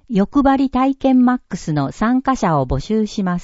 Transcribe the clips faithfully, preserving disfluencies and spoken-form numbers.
欲張り体験マックスの参加者を募集します。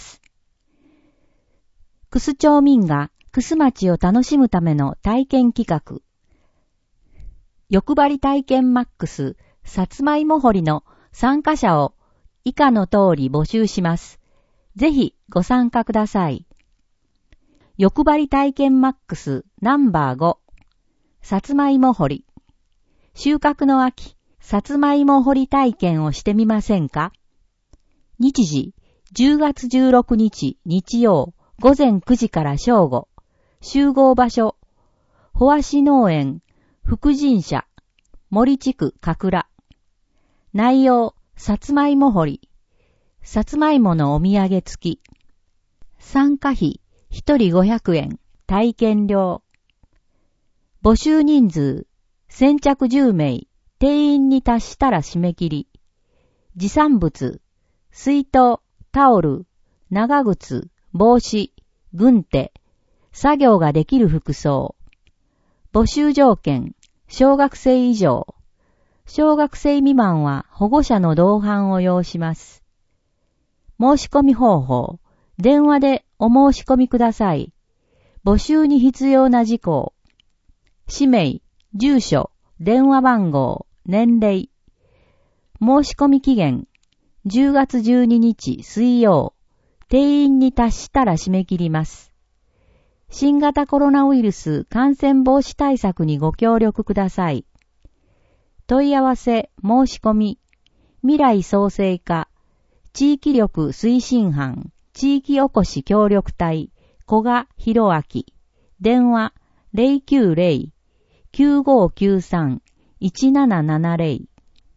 楠町民が楠町を楽しむための体験企画。欲張り体験マックスさつまいも掘りの参加者を以下の通り募集します。ぜひご参加ください。欲張り体験マックスナンバーご。さつまいも掘り。収穫の秋、さつまいも掘り体験をしてみませんか？日時、じゅうがつじゅうろくにち日曜、午前くじから正午。集合場所、保芦農園、福神社、森地区かくら。内容、さつまいも掘り。さつまいものお土産付き。参加費、ひとりごひゃくえん。体験料。募集人数、先着じゅうめい。定員に達したら締め切り。持参物、水筒、タオル、長靴、帽子、軍手、作業ができる服装。募集条件、小学生以上。小学生未満は保護者の同伴を要します。申し込み方法、電話でお申し込みください。募集に必要な事項。氏名、住所、電話番号、年齢。申し込み期限、じゅうがつじゅうににち水曜。定員に達したら締め切ります。新型コロナウイルス感染防止対策にご協力ください。問い合わせ、申し込み、未来創生課、地域力推進班、地域おこし協力隊、古賀博明、電話 ゼロきゅうゼロ きゅうごきゅうさん いちななななゼロ。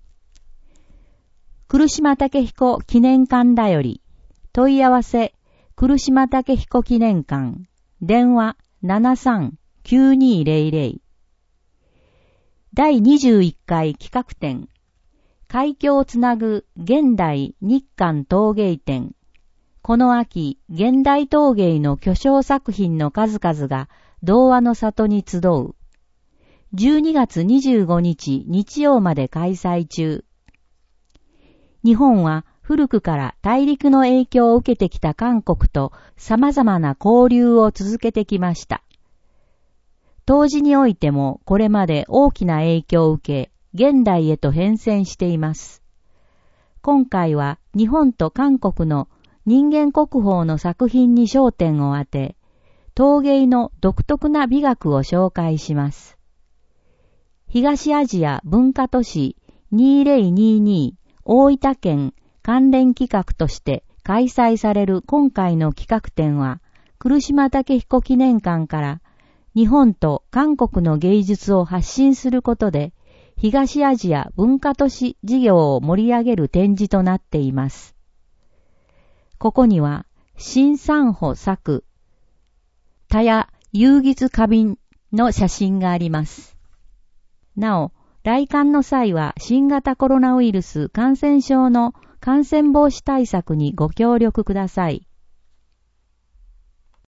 来島武彦記念館だより、問い合わせ、来島武彦記念館、電話 ななさんきゅうにゼロゼロ。だいにじゅういっかい企画展、海峡をつなぐ現代日韓陶芸展。この秋、現代陶芸の巨匠作品の数々が童話の里に集う。じゅうにがつにじゅうごにち日曜まで開催中。日本は古くから大陸の影響を受けてきた韓国と様々な交流を続けてきました。当時においてもこれまで大きな影響を受け、現代へと変遷しています。今回は日本と韓国の人間国宝の作品に焦点を当て、陶芸の独特な美学を紹介します。東アジア文化都市にせんにじゅうに大分県関連企画として開催される今回の企画展は、来島武彦記念館から日本と韓国の芸術を発信することで、東アジア文化都市事業を盛り上げる展示となっています。ここには、新三歩作、田谷遊月花瓶の写真があります。なお、来館の際は新型コロナウイルス感染症の感染防止対策にご協力ください。